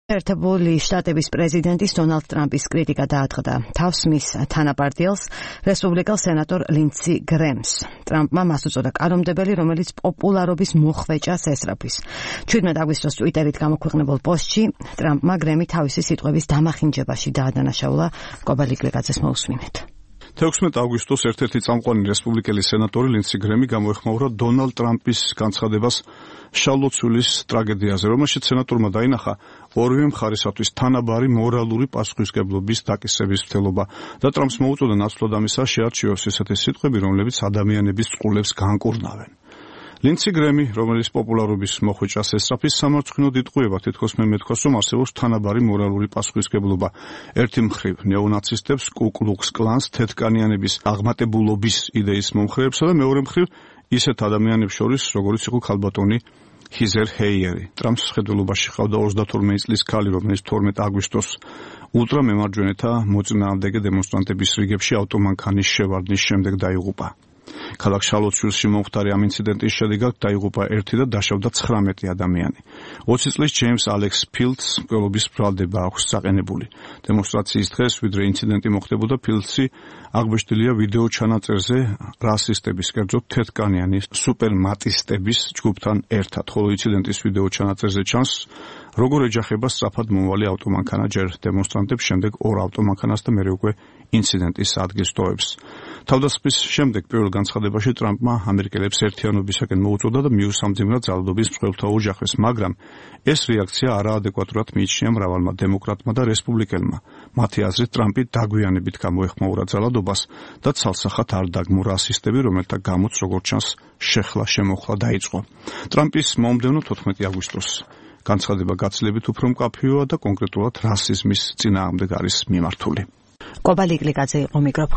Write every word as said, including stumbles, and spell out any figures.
ერთებული შტატების პრეზიდენტის დონალდ ტრამპის კრიტიკა დაატყდა თავს მის თანაპარტიელს რესპუბლიკელ სენატორ ლინდსი გრემს. ტრამპმა მას უწოდა კანონმდებელი, რომელიც პოპულარობის მოხვეჭას ესწრაფვის. ჩვიდმეტ აგვისტოს ტვიტერით გამოქვეყნებულ პოსტში ტრამპმა გრემი თავისი სიტყვების დამახინჯებაში დაადანაშაულა. კობალ იკლიკაძეს მოусმინეთ. თექვსმეტ აგვისტოს ერთ-ერთი წამყვანი რესპუბლიკელი სენატორი ლინდსი გრემი გამოეხმაურა დონალდ ტრამპის განცხადებას შარლოტსვილის ტრაგედიაზე, რომელშიც სენატორმა დაინახა ორივე მხარისათვის თანაბარი მორალური პასუხისმგებლობის დაკისრების მცდელობა და ტრამპს მოუწოდა ნაცვლად ამისა შეარჩიოს ესეთი სიტყვები, რომლებიც ადამიანების წყულებს განკურნავენ. ლინდსი გრემი, რომელიც პოპულარობის მოხვეჭას ესწრაფვის, სამარცხვინოდ იტყუება, თითქოს მე მეთქვას, რომ არსებობს თანაბარი მორალური პასუხისმგებლობა. ერთი მხრივ ნეონაცისტებს, კუ კლუქს კლანს, თეთრკანიანების აღმატებულობის იდეის მომხრეებსა და მეორე მხრივ ისეთ ადამიანებს შორის, როგორიც იყო ქალბატონი ჰიზერ ჰეიერი. ტრამპს შეხედულობაში ყავდა ოცდათორმეტი წლის ქალი, რომელიც თორმეტ აგვისტოს ულტრამემარჯვენეთა მოწინააღმდეგე დემონსტრანტების რიგებში ავტომანქანის შევარდნის შემდეგ დაიღუპა. ქალაქ შარლოტსვილში მომხდარი ამ ინციდენტის შედეგად დაიღუპა ერთი და დაშავდა ცხრამეტი ადამიანი. ოცი წლის ჯეიმს ალექს ფილდს მკვლელობის ბრალდება აქვს საყენებული. დემონსტრაციის დღეს, ვიდრე ინციდენტი მოხდებოდა, ფილდსი აღბეჭდილია ვიდეო ჩანაწერზე რასისტების, კერძოდ თეთრკანიანი სუპერმატისტების ჯგუფთან ერთად, ხოლო ინციდენტის ვიდეო ჩანაწერზე ჩანს, როგორ ეჯახება სწრაფად მომავალი ავტომანქანა ჯერ დემონსტრანტებს, შემდეგ ორ ავტომანქანას და მერე უკვე ინციდენტის ადგილს ტოვებს. თავდასხმის შემდეგ პირველ განცხადებაში ტრამპმა ამერიკელებს ერთიანობისაკენ მოუწოდა და მიუსამძიმრა ძალადობის მსხვერპლთა ოჯახებს, მაგრამ ეს რეაქცია არაადეკვატურად მიიჩნია მრავალმა დემოკრატმა და რესპუბლიკელმა. მათი აზრით ტრამპი დაგვიანებით გამოეხმაურა ძალადობას და ცალსახად არ დაგმო რასისტები, რომელთა გამოც, როგორც ჩანს, შეხლა შემოხლა დაიწყო. ტრამპის მომდევნო თოთხმეტი აგვისტოს განცხადება გაცილებით უფრო მკაფიოა და კონკრეტულად რასიზმის წინააღმდეგ არის მიმართული. კობალ იკლიკაძე იყო მიკროფონში.